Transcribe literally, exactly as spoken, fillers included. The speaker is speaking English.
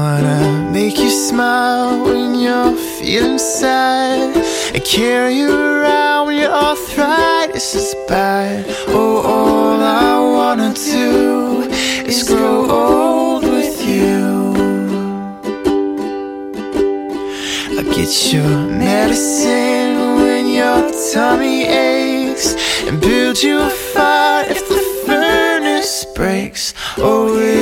wanna make you smile when you're feeling sad, and carry you around when your arthritis is bad. Oh, all I wanna do is grow old with you. I'll get your medicine when your tummy aches, and build you a fire if the furnace breaks. Oh,